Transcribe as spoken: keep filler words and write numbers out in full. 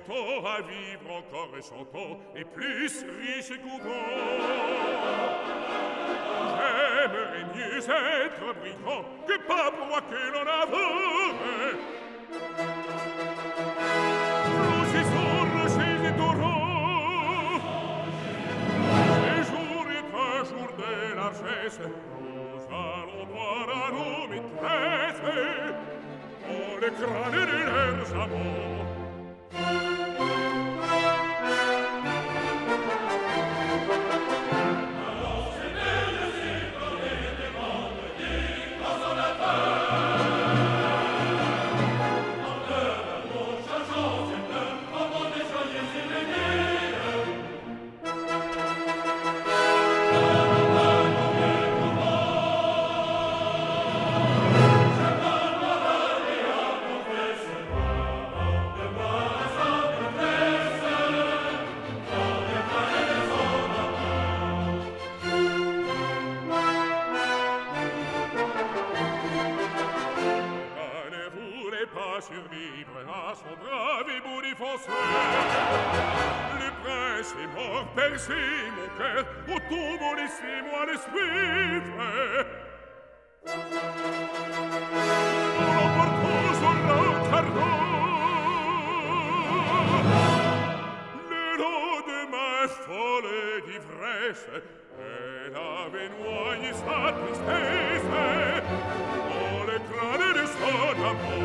ans à vivre encore et cent ans, et plus riche et content. J'aimerais mieux être brigand que pas broquer l'en aveugle. Rochers sont rochers et torrents. Les jours est un jour de largesse. Nous allons voir à nos maîtresses dans le crâne de leurs amants. Survivre à son brave et beau défenseur. Le prince est mort, percé mon cœur, au tombeau laissez-moi le suivre. En l'emportant sur l'encardon, le lendemain folle d'ivresse, elle avait noyé sa tristesse dans le crâne de son amour.